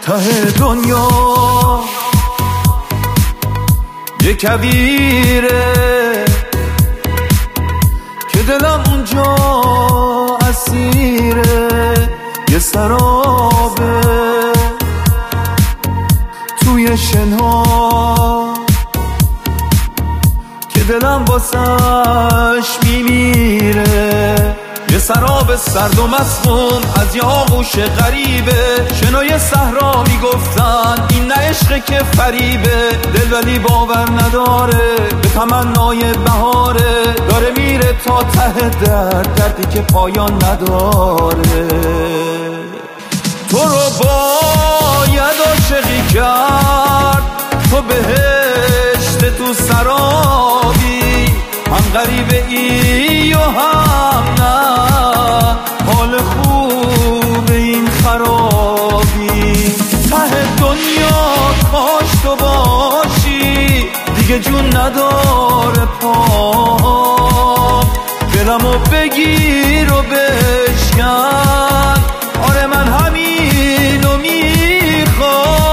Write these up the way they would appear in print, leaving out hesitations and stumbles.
ته دنیا یه کویره که دلم اونجا اسیره، یه سرابه توی شنها که دلم واسش میمیره، یه سراب سرد و مسموم از یه آغوش غریبه. شنای صحرا میگفتن این نه عشقه که فریبه، دل ولی باور نداره به تمنای بهاره، داره میره تا ته دردی که پایان نداره. تو رو باید عاشقی کرد، تو بهشت تو سرابی، هم غریبه ای و هم نه، حال خوب این خرابی. ته دنیا کاش تو باشی، دیگه جون نداره پا، دلمو بگیر و بشکن، آره من همینو میخوام.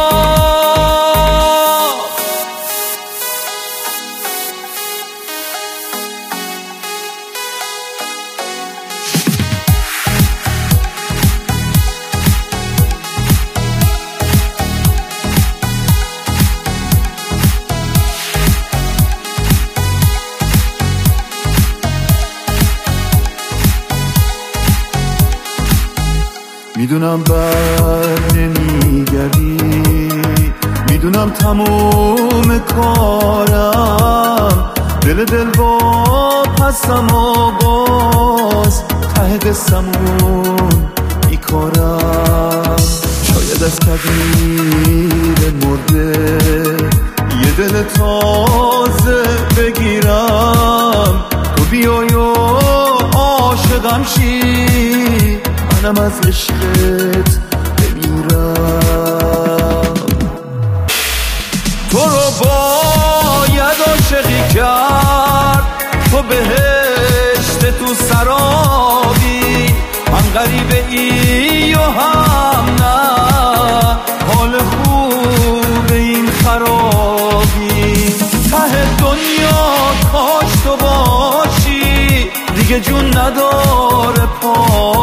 میدونم بر نمیگردی، میدونم تموم کارم، دل با پسم و باز ته قسمون بیکارم. شاید از تغییر مرده یه دل تازه بگیرم، تو بیای و عاشقم شی، منم از عشقت بمیرم. تو رو باید عاشقی کرد، تو بهشت تو سرابی، هم غریبه ای و هم نه، حال خوب این خرابی. ته دنیا کاش تو باشی، دیگه جون نداره پا،